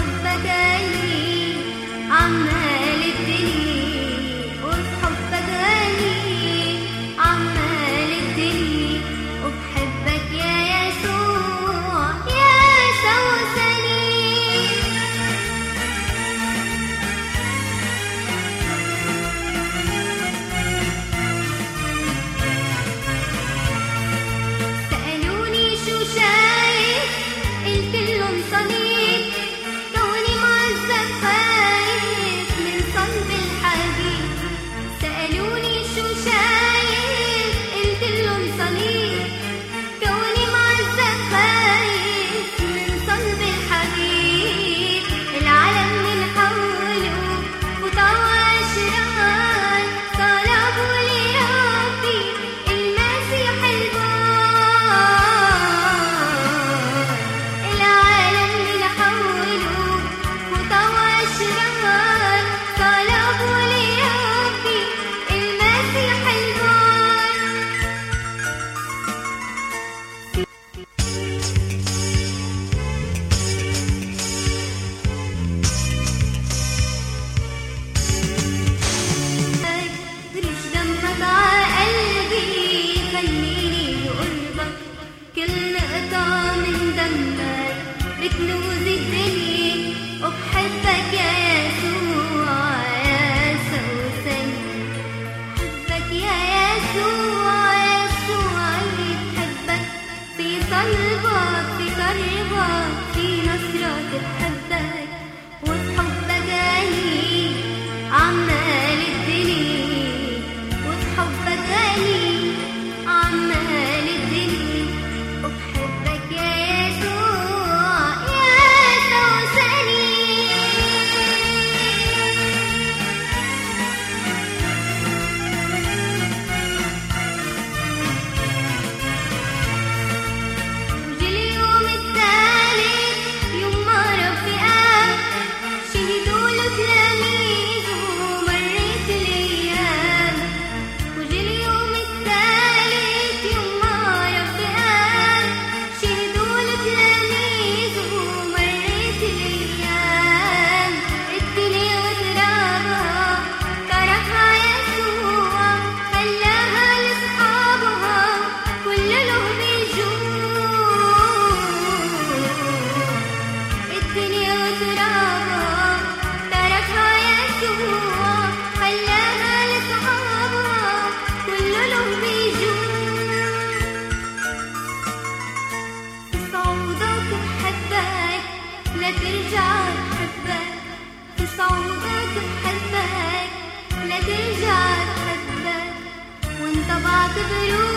حبك غالي عمال الدنيا، وبحبك غالي عمال الدنيا، وبحبك يا يسوع يا سوسني. سألوني شو شايف قلت لهم صليب، كوني معذب خايف من صلب الحبيب. سألوني شو شايف قلت لهم صليب، كوني معذب خايف من صلب الحبيب. العالم من حوله وطوى أشرار، طلبوا لربي المسيح البار. العالم من حوله وطوى أشرار، طلبوا لربي المسيح البار. رش دمك عقلبي خليني قربك، كل نقطة من دمك بكنوز الدنيا، وبحبك يا يسوع يا سوسني. بحبك يا يسوع يسوعي، بحبك في صلبك في قربك في نصرك، بحبك وبحبك غالي عمال الدنيا، وبحبك غالي عمال الدنيا، وبحبك يا يسوع يا سوسني. وجي اليوم الثالث يوم ما ربي قام، شهدوا له تلاميذه ومرت الأيام. وجي اليوم الثالث يوم ما ربي قام، شهدوا له تلاميذه ومرت الأيام. الدنيا وترابها تركها يسوع، خلاها لأصحابها كل له بيجوع. الدنيا وترابها تركها يسوع، خلاها لأصحابها كل له بيجوع. في صعودك بحبك لا ترجع تحبك، في صعودك بحبك لا ترجع تحبك، وانت بعتبره